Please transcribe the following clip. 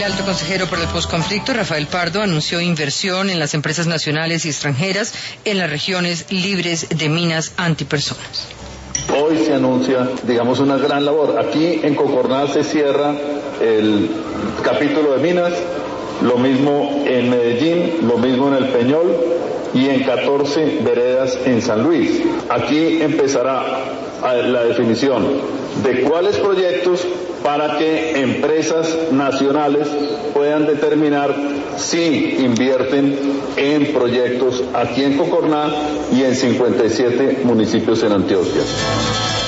El alto consejero para el posconflicto, Rafael Pardo, anunció inversión en las empresas nacionales y extranjeras en las regiones libres de minas antipersonas. Hoy se anuncia, digamos, una gran labor. Aquí en Cocorná se cierra el capítulo de minas, lo mismo en Medellín, lo mismo en El Peñol y en 14 veredas en San Luis. Aquí empezará la definición de cuáles proyectos para que empresas nacionales puedan determinar si invierten en proyectos aquí en Cocorná y en 57 municipios en Antioquia.